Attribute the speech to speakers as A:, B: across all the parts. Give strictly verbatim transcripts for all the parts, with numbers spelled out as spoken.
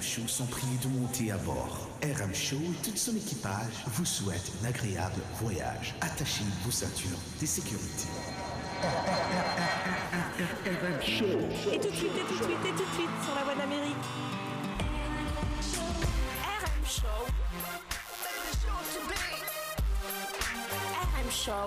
A: M Show sont priés de monter à bord. R M Show et tout son équipage vous souhaitent un agréable voyage. Attachez vos ceintures de sécurité.
B: R M Show.
C: Et tout de suite, et tout de suite, et tout de suite sur la voie d'Amérique. R M Show. R M Show.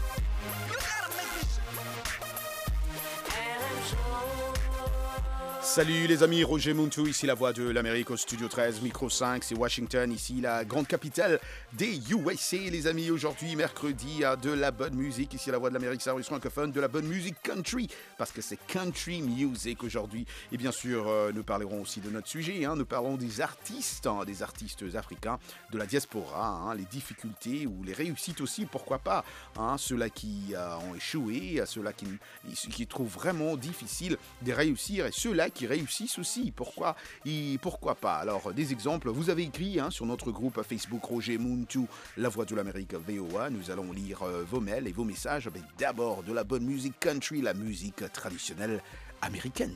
C: R M Show.
D: Salut les amis, Roger Muntu, ici la voix de l'Amérique au studio treize, micro cinq, c'est Washington, ici la grande capitale des U S A. Les amis, aujourd'hui, mercredi, à de la bonne musique, ici la voix de l'Amérique, ça russe francophone, de la bonne musique country, parce que c'est country music aujourd'hui. Et bien sûr, euh, nous parlerons aussi de notre sujet, hein, nous parlerons des artistes, hein, des artistes africains, de la diaspora, hein, les difficultés ou les réussites aussi, pourquoi pas, hein, ceux-là qui euh, ont échoué, ceux-là qui, qui trouvent vraiment difficile de réussir et ceux-là qui réussissent aussi, pourquoi et pourquoi pas. Alors, des exemples, vous avez écrit hein, sur notre groupe Facebook Roger Muntu, La Voix de l'Amérique V O A, nous allons lire euh, vos mails et vos messages, mais d'abord de la bonne musique country, la musique traditionnelle américaine.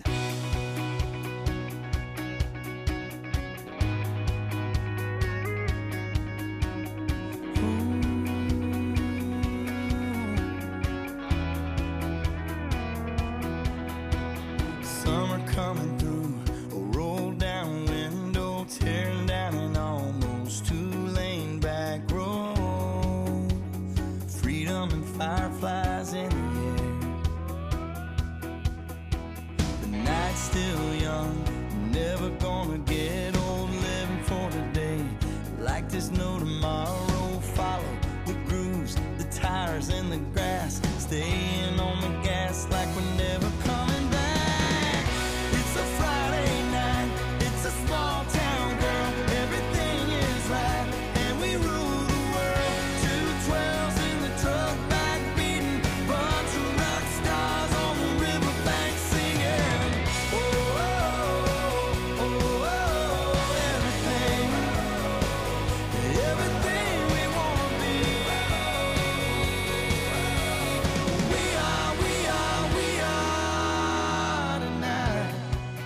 E: Coming through a rolled down window, tearing down an almost two-lane back road. Freedom and fireflies in the air. The night's still young, never gonna get old. Living for today, like there's no tomorrow. Follow the grooves, the tires and the grass, staying on the gas like we're never coming back. It's a Friday night, it's a small town girl, everything is right, and we rule the world. Two twelves in the truck back beating, bunch of rock stars on the riverbank singing. Oh, oh, oh, oh, everything, everything we wanna be. We are, we are, we are tonight.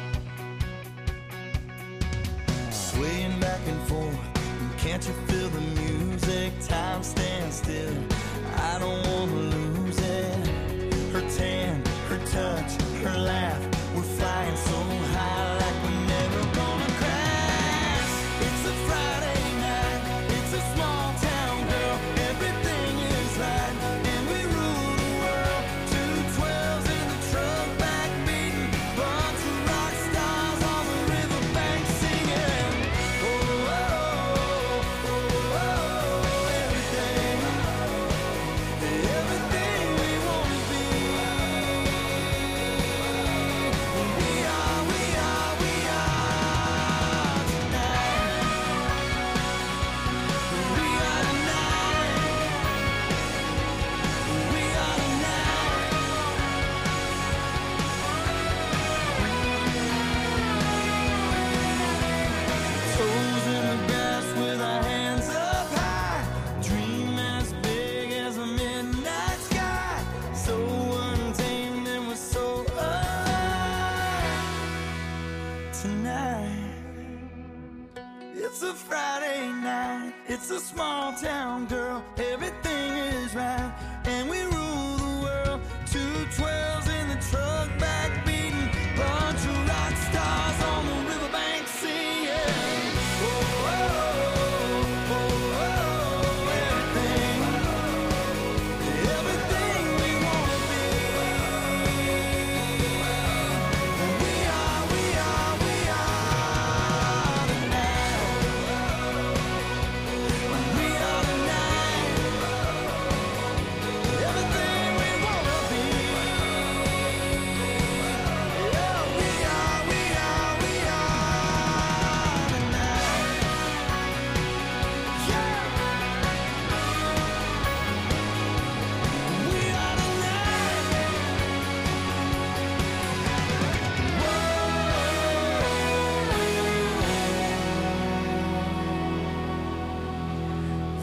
E: Swaying back and forth, can't you feel the music? Time stands still, I don't wanna lose it. Her tan, her touch, her laugh, we're flying so high like we're never gonna crash. It's a Friday night, it's a small town girl, everything is right, and we rule the world. Two twelves in the truck back beating, bunch of rock stars on the riverbank singing. Oh, oh, oh, oh, oh, everything, everything we wanna be. We are, we are, we are tonight. We are tonight. We are tonight. Toes in the grass with our hands up high. Dream as big as a midnight sky. So untamed and we're so alive tonight. It's a Friday night, it's a small town girl, everything is right, and we rule the world. Two twelves in the truck back beating, bunch of rock stars on the riverbank singing. Oh, oh, oh, oh, oh, everything, everything we wanna be. We are, we are, we are tonight. We are tonight.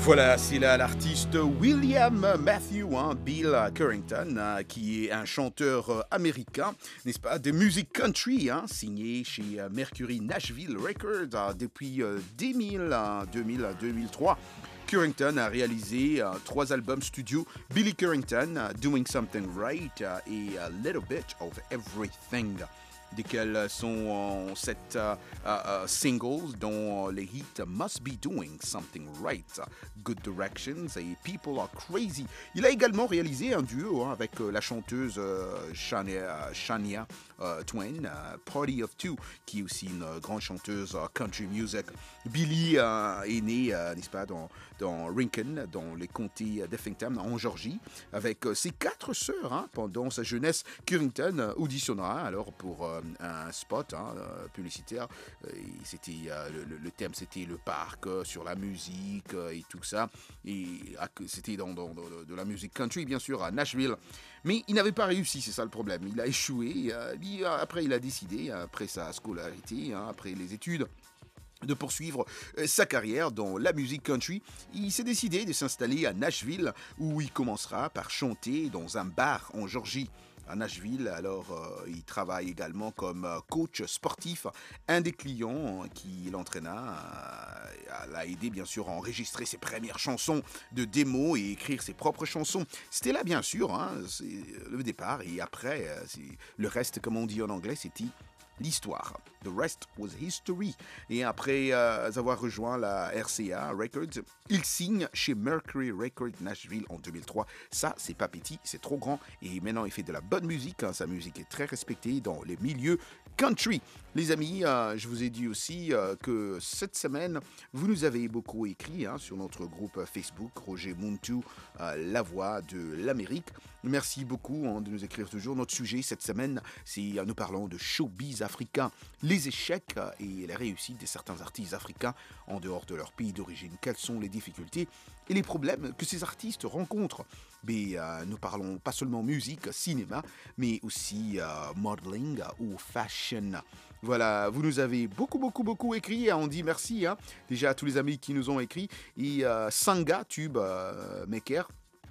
D: Voilà, c'est là l'artiste William Matthew, hein, Bill Currington, hein, qui est un chanteur euh, américain, n'est-ce pas, de musique country, hein, signé chez euh, Mercury Nashville Records euh, depuis euh, deux mille, euh, deux mille, deux mille trois. Currington a réalisé euh, trois albums studio, Billy Currington, uh, Doing Something Right uh, et A Little Bit of Everything, desquels sont euh, sept euh, euh, singles dont les hits Must Be Doing Something Right, Good Directions et People Are Crazy. Il a également réalisé un duo hein, avec euh, la chanteuse euh, Shania, Shania euh, Twain, euh, Party of Two, qui est aussi une euh, grande chanteuse euh, country music. Billy euh, est né, euh, n'est-ce pas, dans, dans Rincon, dans les comtés d'Effington, en Georgie, avec euh, ses quatre sœurs. Hein, pendant sa jeunesse, Currington euh, auditionnera alors pour euh, un spot hein, euh, publicitaire. Et c'était, euh, le, le thème, c'était le parc, euh, sur la musique euh, et tout ça. Et euh, c'était dans, dans, dans de la musique country, bien sûr, à Nashville. Mais il n'avait pas réussi, c'est ça le problème. Il a échoué. Euh, puis, après, il a décidé, après sa scolarité, hein, après les études, de poursuivre sa carrière dans la musique country. Il s'est décidé de s'installer à Nashville, où il commencera par chanter dans un bar en Georgie. À Nashville, alors euh, il travaille également comme euh, coach sportif. Un des clients euh, qui l'entraîna euh, l'a aidé bien sûr à enregistrer ses premières chansons de démo et écrire ses propres chansons. C'était là bien sûr, hein, c'est le départ, et après, euh, c'est le reste, comme on dit en anglais, c'était l'histoire. The rest was history. Et après euh, avoir rejoint la R C A Records, il signe chez Mercury Records Nashville en deux mille trois. Ça, c'est pas petit, c'est trop grand. Et maintenant, il fait de la bonne musique. Hein. Sa musique est très respectée dans les milieux country. Les amis, euh, je vous ai dit aussi euh, que cette semaine, vous nous avez beaucoup écrit hein, sur notre groupe Facebook, Roger Muntu, euh, La Voix de l'Amérique. Merci beaucoup hein, de nous écrire toujours. Notre sujet cette semaine, c'est euh, nous parlons de showbiz africain, les échecs euh, et les réussites de certains artistes africains en dehors de leur pays d'origine. Quelles sont les difficultés et les problèmes que ces artistes rencontrent? Mais euh, nous parlons pas seulement musique, cinéma, mais aussi euh, modeling ou fashion. Voilà, vous nous avez beaucoup, beaucoup, beaucoup écrit. On dit merci hein, déjà à tous les amis qui nous ont écrit. Et euh, Sanga, Tube euh, Maker,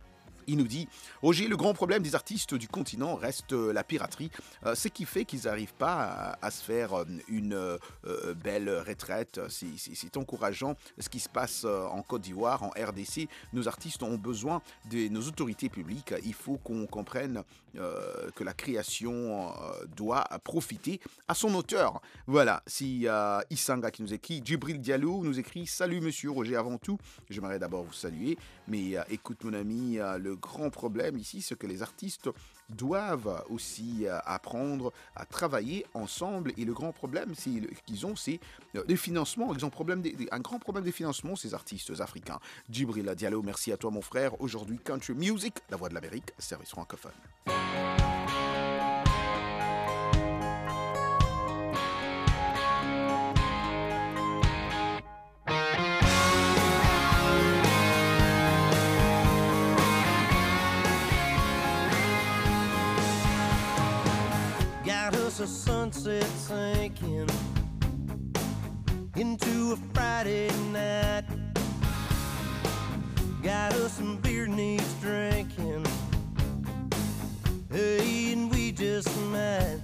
D: il nous dit « Roger, le grand problème des artistes du continent reste euh, la piraterie. Euh, ce qui fait qu'ils n'arrivent pas à, à se faire euh, une euh, belle retraite. C'est, c'est, c'est encourageant ce qui se passe euh, en Côte d'Ivoire, en R D C. Nos artistes ont besoin de nos autorités publiques. Il faut qu'on comprenne euh, que la création euh, doit profiter à son auteur. » Voilà, c'est euh, Isanga qui nous écrit. Djibril Diallo nous écrit « Salut monsieur Roger, avant tout, j'aimerais d'abord vous saluer. Mais euh, écoute mon ami, euh, le grand problème ici, c'est que les artistes doivent aussi euh, apprendre à travailler ensemble. Et le grand problème c'est, le, qu'ils ont, c'est euh, le financement. Ils ont problème de, de, un grand problème de financement, ces artistes africains. Djibril Diallo, merci à toi mon frère. Aujourd'hui, Country Music, la voix de l'Amérique, service francophone.
F: A sunset sinking into a Friday night. Got us some beer needs drinking. Hey, and we just might.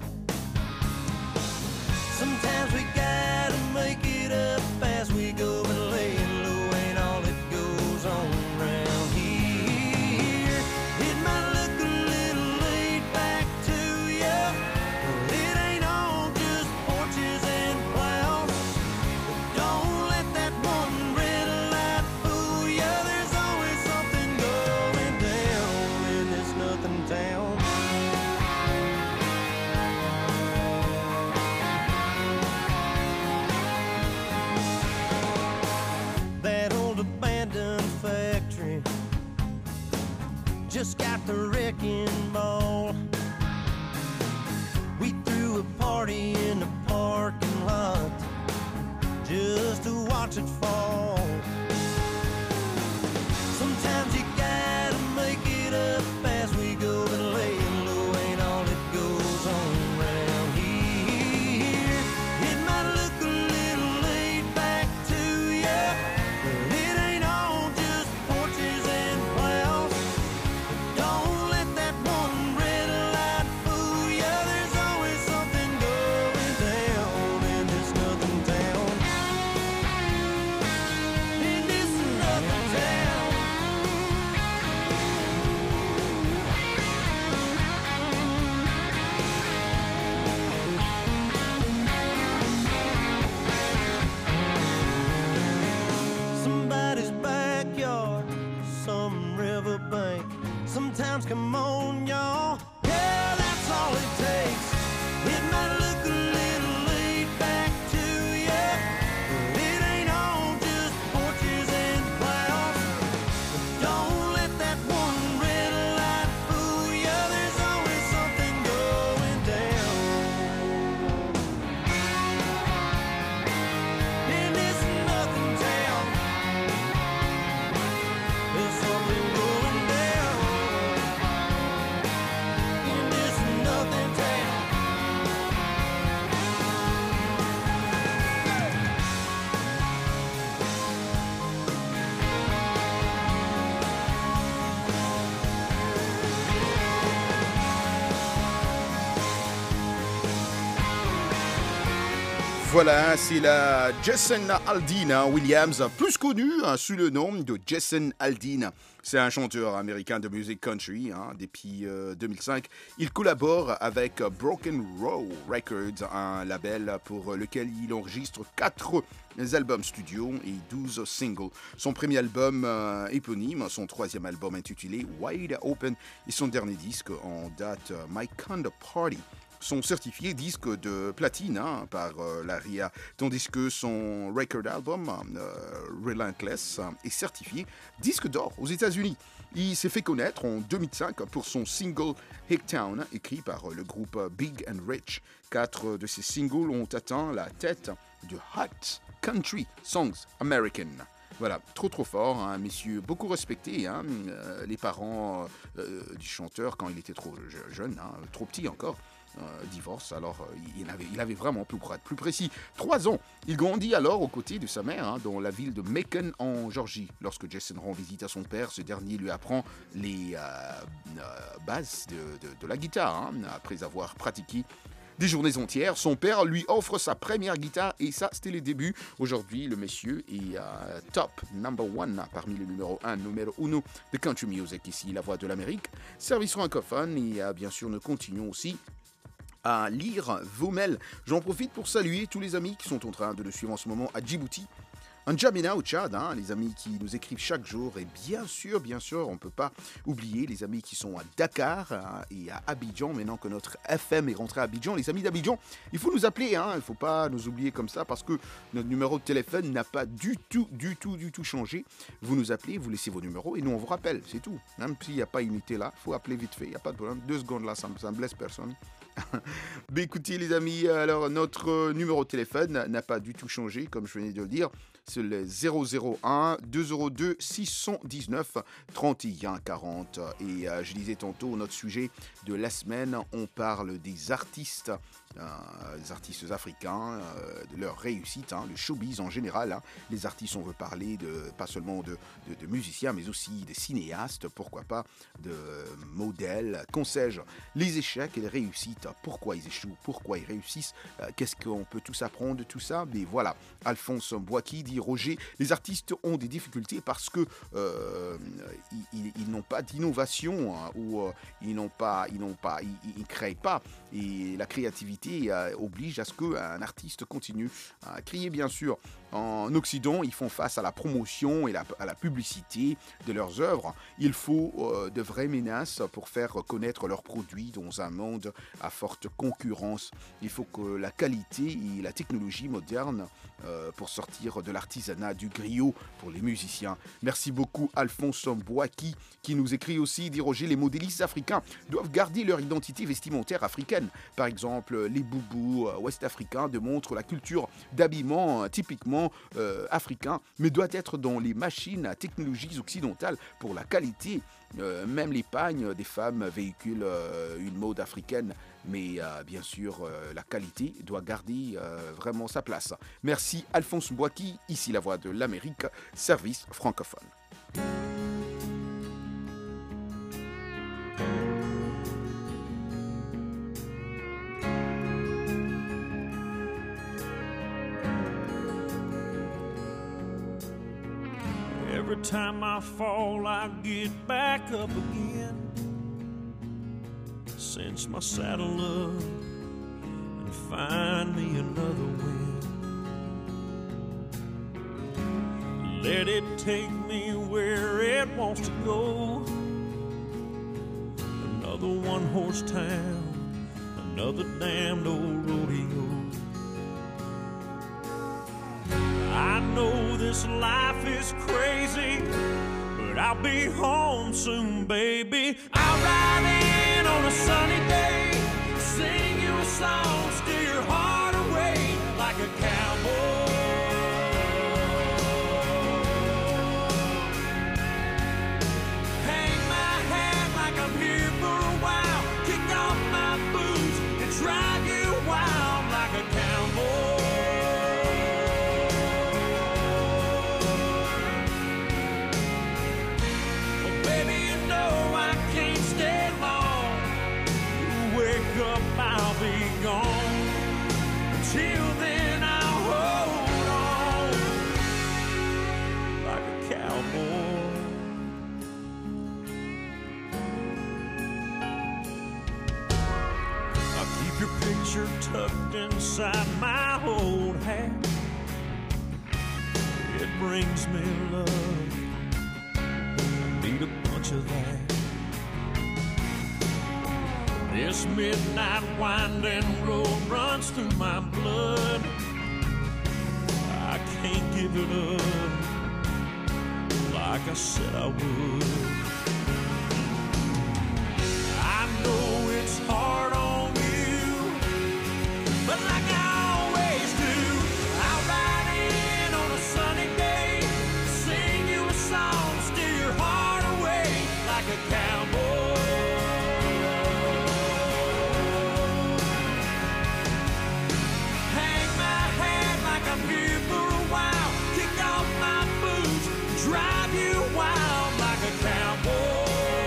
F: Sometimes we gotta make it up as we go, but laying low ain't all it goes on round here. It might look a little laid back to you. It ain't all just porches and clouds. But don't let that one red light fool you. There's always something going down in this nothing town. That old abandoned factory just got the wrecking ball. We threw a party in the parking lot just to watch it fall. Sometimes you gotta make it up as we go, but laying low ain't all it goes on round here. It might look a little laid back to you, but it ain't all just
D: Voilà, c'est la Jason Aldean Williams, plus connu hein, sous le nom de Jason Aldean. C'est un chanteur américain de musique country. Hein, depuis euh, deux mille cinq, il collabore avec Broken Row Records, un label pour lequel il enregistre quatre albums studio et douze singles. Son premier album euh, éponyme, son troisième album intitulé Wide Open et son dernier disque en date My Kind of Party sont certifiés disques de platine hein, par euh, la R I A, tandis que son record album euh, Relentless est certifié disque d'or aux États-Unis. Il s'est fait connaître en deux mille cinq pour son single Hicktown, écrit par le groupe Big and Rich. Quatre de ces singles ont atteint la tête de Hot Country Songs American. Voilà, trop trop fort, un hein, messieurs beaucoup respecté, hein, euh, les parents euh, du chanteur quand il était trop jeune, hein, trop petit encore. Euh, divorce, alors euh, il, avait, il avait vraiment pu être plus précis. Trois ans, il grandit alors aux côtés de sa mère hein, dans la ville de Macon en Georgie. Lorsque Jason rend visite à son père, ce dernier lui apprend les euh, euh, bases de, de, de la guitare. Hein, après avoir pratiqué des journées entières, son père lui offre sa première guitare et ça, c'était les débuts. Aujourd'hui, le monsieur est euh, top number one parmi les numéro un, numéro uno de country music. Ici, la voix de l'Amérique, service francophone et euh, bien sûr, nous continuons aussi à lire vos mails. J'en profite pour saluer tous les amis qui sont en train de nous suivre en ce moment à Djibouti, en N'Djamena au Tchad, hein, les amis qui nous écrivent chaque jour et bien sûr, bien sûr, on ne peut pas oublier les amis qui sont à Dakar hein, et à Abidjan, maintenant que notre F M est rentré à Abidjan. Les amis d'Abidjan, il faut nous appeler, hein, il ne faut pas nous oublier comme ça parce que notre numéro de téléphone n'a pas du tout, du tout, du tout changé. Vous nous appelez, vous laissez vos numéros et nous on vous rappelle, c'est tout. Même s'il n'y a pas unité là, il faut appeler vite fait, il n'y a pas de problème. Deux secondes là, ça ne blesse personne. Mais écoutez les amis, alors notre numéro de téléphone n'a pas du tout changé, comme je venais de le dire. C'est le zéro zéro un deux zéro deux six un neuf trente et un quarante. Et euh, je disais tantôt, notre sujet de la semaine, on parle des artistes, euh, des artistes africains, euh, de leur réussite, hein, le showbiz en général. Hein. Les artistes, on veut parler de, pas seulement de, de, de musiciens, mais aussi des cinéastes, pourquoi pas, de modèles, qu'on sais-je. Les échecs et les réussites, pourquoi ils échouent, pourquoi ils réussissent, euh, qu'est-ce qu'on peut tous apprendre de tout ça. Mais voilà, Alphonse Boaki dit Roger, les artistes ont des difficultés parce que euh, ils, ils, ils n'ont pas d'innovation hein, ou euh, ils n'ont pas, ils n'ont pas, ils, ils créent pas et la créativité euh, oblige à ce qu'un artiste continue à crier. Bien sûr, en Occident, ils font face à la promotion et la, à la publicité de leurs œuvres. Il faut euh, de vraies menaces pour faire connaître leurs produits dans un monde à forte concurrence. Il faut que la qualité et la technologie moderne euh, pour sortir de l'artisanat du griot pour les musiciens. Merci beaucoup Alphonse Boaki qui nous écrit aussi, dit Roger, les modélistes africains doivent garder leur identité vestimentaire africaine. Par exemple, les boubous ouest-africains démontrent la culture d'habillement typiquement euh, africain, mais doit être dans les machines à technologies occidentales pour la qualité. Euh, même les pagnes des femmes véhiculent euh, une mode africaine, mais euh, bien sûr euh, la qualité doit garder euh, vraiment sa place. Merci Alphonse Boaki, ici la voix de l'Amérique, service francophone.
G: Every time I fall, I get back up again. Cinch my saddle up and find me another wind. Let it take me where it wants to go. Another one-horse town, another damned old rodeo. I know this life is crazy, but I'll be home soon, baby. I'll ride in on a sunny day, sing you a song, steer your heart away like a cowboy. Hang my hat like I'm here for a while, kick off my boots and drive you wild like a cowboy. I'll be gone. Until then, I'll tucked inside my old hat. It brings me love, need a bunch of that. This midnight winding road runs through my blood. I can't give it up like I said I would. I know it's hard on you, but like I always do, I'll ride in on a sunny day, sing you a song, steer your heart away like a cowboy. Hang my head like I'm here for a while, kick off my boots, drive you wild like a cowboy.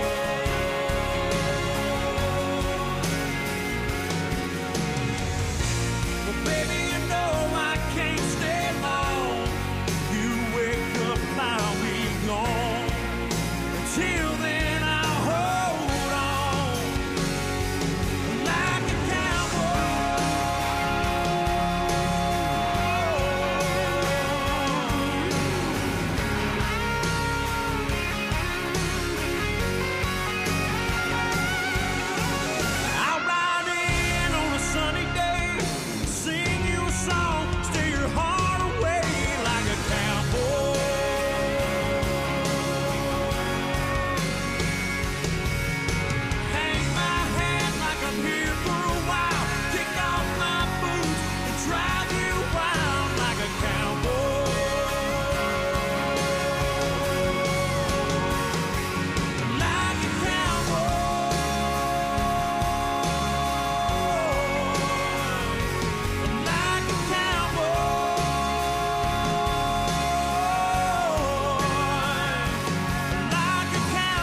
G: Well, baby, you know I can't stay long. You wake up, I'll be gone. Until then, I'll hold on like a cowboy. I'll ride in on a sunny day, sing you a song, steer your heart away like a cowboy. Hang my head like I'm here for a while, kick off my boots and drive you wild like a cowboy. Like a cowboy. Like a cowboy. Like a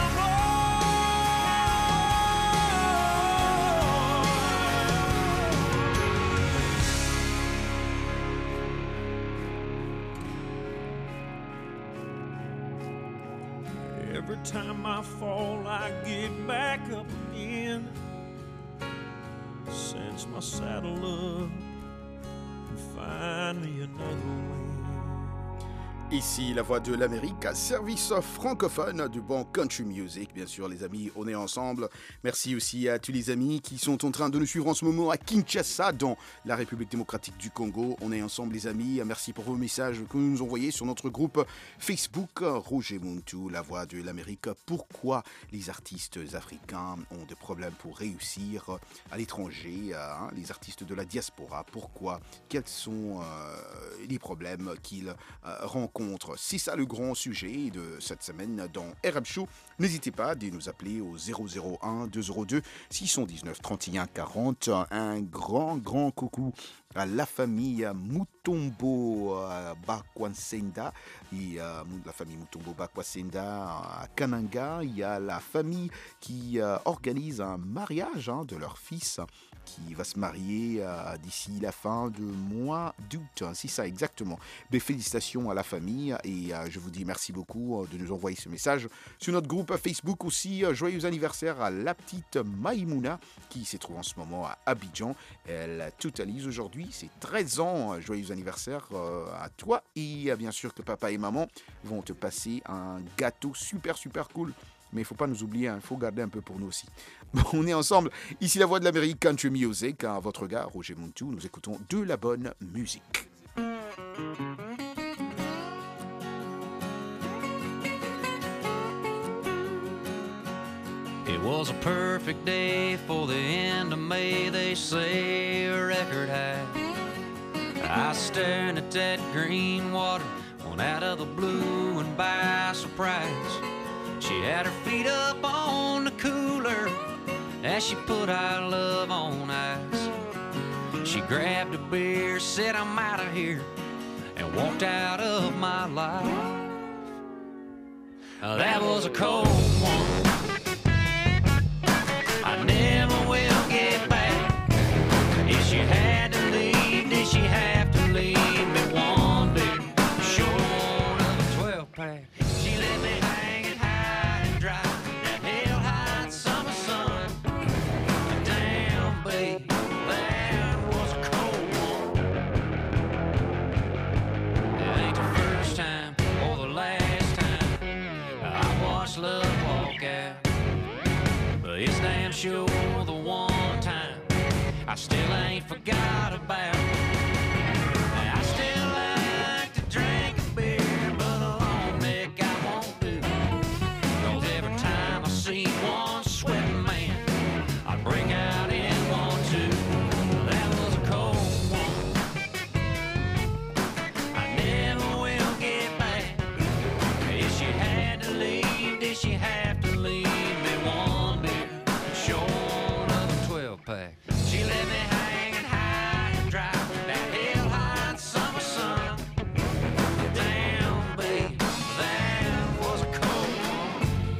G: cowboy. Every time I fall, I get back up again. Cinch my saddle up and find me another way.
D: Ici, la voix de l'Amérique, service francophone du bon country music. Bien sûr, les amis, on est ensemble. Merci aussi à tous les amis qui sont en train de nous suivre en ce moment à Kinshasa, dans la République démocratique du Congo. On est ensemble, les amis. Merci pour vos messages que vous nous envoyez sur notre groupe Facebook, Roger Muntu, la voix de l'Amérique. Pourquoi les artistes africains ont des problèmes pour réussir à l'étranger, hein, les artistes de la diaspora? Pourquoi? Quels sont euh, les problèmes qu'ils euh, rencontrent? C'est ça le grand sujet de cette semaine dans R M Show. N'hésitez pas à nous appeler au zéro zéro un deux zéro deux six un neuf trente et un quarante. Un grand, grand coucou à la famille Mutombo Bakwasenda et euh, la famille Mutombo Bakwasenda à Kananga. Il y a la famille qui euh, organise un mariage hein, de leur fils qui va se marier euh, d'ici la fin du mois d'août. C'est ça exactement. Mais félicitations à la famille et euh, je vous dis merci beaucoup de nous envoyer ce message sur notre groupe Facebook aussi. Euh, joyeux anniversaire à la petite Maïmouna qui se trouve en ce moment à Abidjan. Elle totalise aujourd'hui ses treize ans. Joyeux anniversaire euh, à toi et euh, bien sûr que papa et maman vont te passer un gâteau super super cool. Mais il ne faut pas nous oublier, il hein, faut garder un peu pour nous aussi. Bon, on est ensemble. Ici la voix de l'Amérique, Country Music. À votre regard, Roger Muntu, nous écoutons de la bonne musique.
H: It was a perfect day for the end of May, they say, a record high. I was staring at that green water, one out of the blue and by surprise. She had her feet up on the cooler as she put our love on ice. She grabbed a beer, said I'm out of here, and walked out of my life. That was a cold one, I never will get back. If she had to leave, did she have to leave me one day short of a twelve pack? She let me hanging high and dry, that hell hot summer sun. Damn, babe, that was a cold show the one time I still ain't forgot about. I still like to drink a beer, but a long neck I won't do. 'Cause every time I see one sweating man, I bring out in one too. That was a cold one. I never will get back. If she had to leave, did she have to leave me one beer short of a twelve pack? She let me hanging high and dry, that hell hot summer sun. Damn, babe, that was a cold one.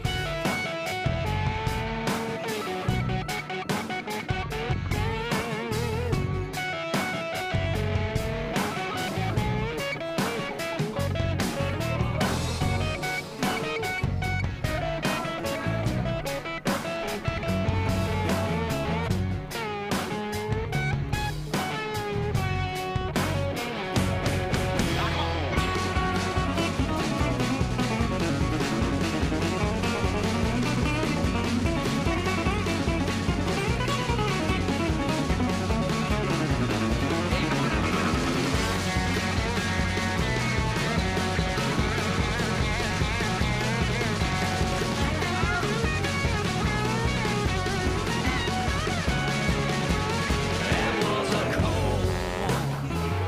H: That was a cold one.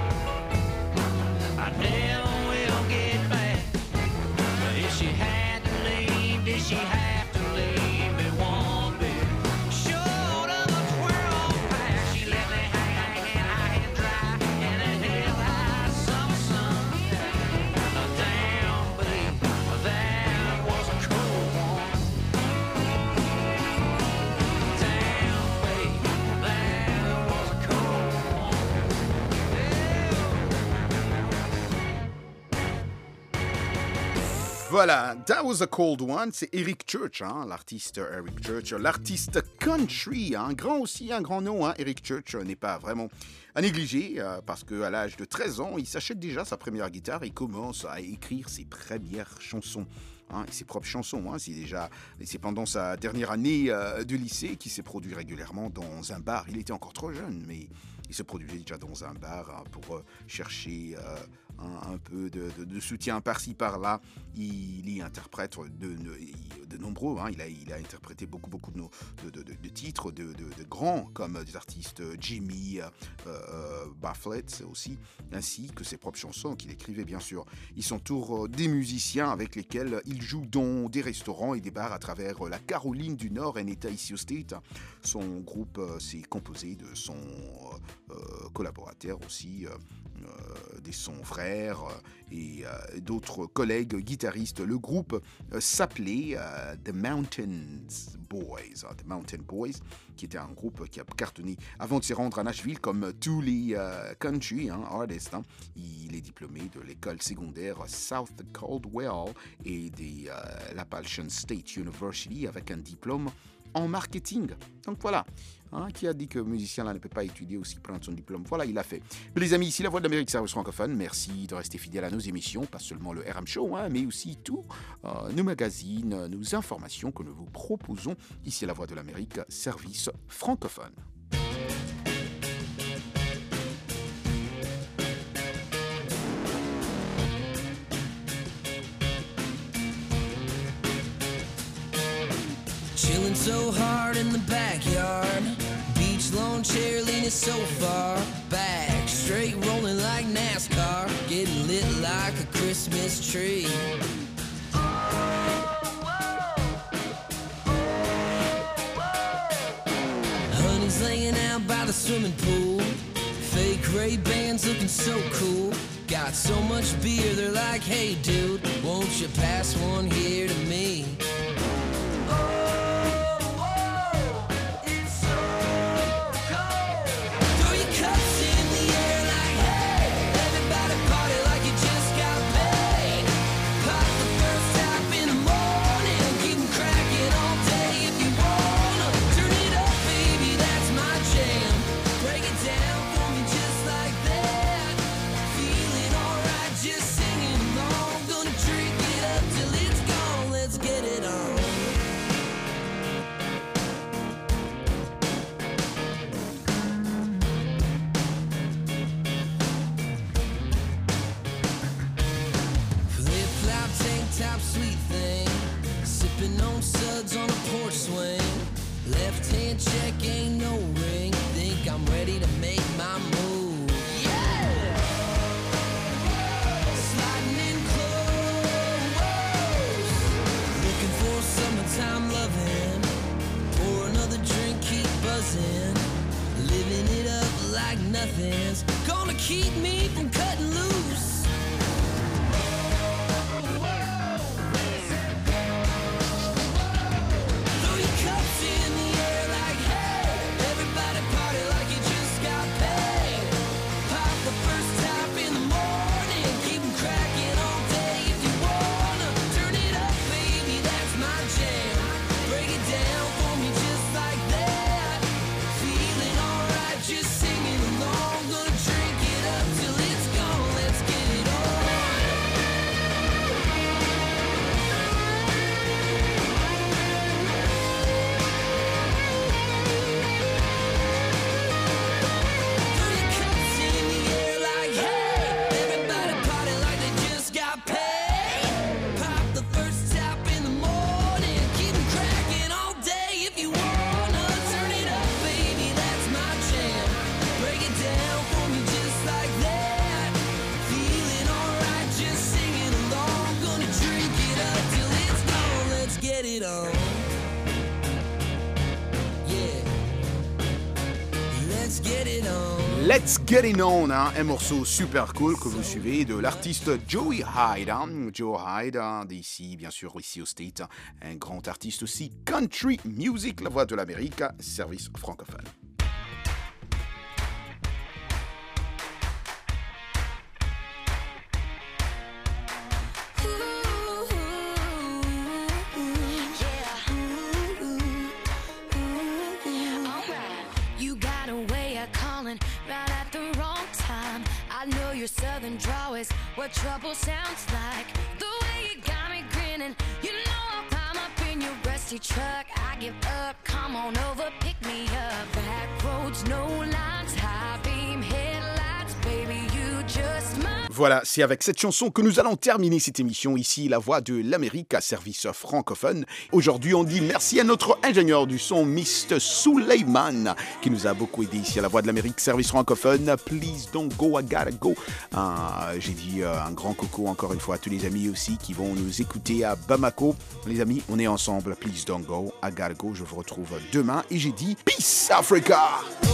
H: I never will get back. If she had to leave, did she have to leave me one beer short of a twelve pack? She let me hanging high and dry in that hell hot summer sun. Damn, babe, that was a cold one. Damn, babe, that was a cold one.
D: Voilà, That Was a Cold One, c'est Eric Church, hein, l'artiste Eric Church, l'artiste country, un grand aussi, un grand nom, hein, Eric Church euh, n'est pas vraiment à négliger euh, parce qu'à l'âge de treize ans, il s'achète déjà sa première guitare et commence à écrire ses premières chansons. Hein, ses propres chansons, hein, c'est déjà c'est pendant sa dernière année euh, de lycée qu'il s'est produit régulièrement dans un bar. Il était encore trop jeune, mais il se produisait déjà dans un bar hein, pour euh, chercher euh, un, un peu de, de, de soutien par-ci par-là. Il y interprète de, de, de nombreux, hein, il, a, il a interprété beaucoup beaucoup de, de, de, de titres de, de, de grands comme des artistes Jimmy euh, euh, Buffett aussi, ainsi que ses propres chansons qu'il écrivait bien sûr. Ils sont tous des musiciens avec lesquels il joue dans des restaurants et des bars à travers la Caroline du Nord, un état ici au State. Son groupe euh, s'est composé de son euh, collaborateur aussi, euh, euh, de son frère euh, et euh, d'autres collègues guitaristes. Le groupe euh, s'appelait euh, The Mountain Boys, hein, The Mountain Boys, qui était un groupe qui a cartonné avant de se rendre à Nashville comme tous les euh, country hein, artists. Hein. Il est diplômé de l'école secondaire South Caldwell et de euh, l'Appalachian State University avec un diplôme en marketing. Donc voilà, hein, qui a dit que musicien là ne peut pas étudier aussi prendre son diplôme. Voilà, il l'a fait. Mais les amis, ici la Voix de l'Amérique, service francophone. Merci de rester fidèles à nos émissions, pas seulement le R M Show, hein, mais aussi tous euh, nos magazines, nos informations que nous vous proposons ici à la Voix de l'Amérique, service francophone.
F: Chilling so hard in the backyard. Beach lawn chair leaning so far back. Straight rolling like NASCAR. Getting lit like a Christmas tree. Honey's laying out by the swimming pool. Fake Ray-Bans looking so cool. Got so much beer, they're like, hey dude, won't you pass one here to me? Get it
D: Let's Get It On, hein, un morceau super cool que vous suivez de l'artiste Joey Hyde. Hein. Joe Hyde, hein, d'ici, bien sûr, ici au State, hein, un grand artiste aussi, country music, la voix de l'Amérique, service francophone.
I: Your southern drawl is what trouble sounds like. The way you got me grinning, you know I'll climb up in your rusty truck. I give up, come on over, pick me up. Back roads, no lines, high beam headlights, baby, you just my...
D: Voilà, c'est avec cette chanson que nous allons terminer cette émission. Ici, la voix de l'Amérique à service francophone. Aujourd'hui, on dit merci à notre ingénieur du son, mister Suleiman, qui nous a beaucoup aidé ici à la voix de l'Amérique, service francophone. Please don't go, I gotta go. Euh, j'ai dit euh, un grand coucou encore une fois à tous les amis aussi qui vont nous écouter à Bamako. Les amis, on est ensemble. Please don't go, I gotta go. Je vous retrouve demain et j'ai dit Peace Africa.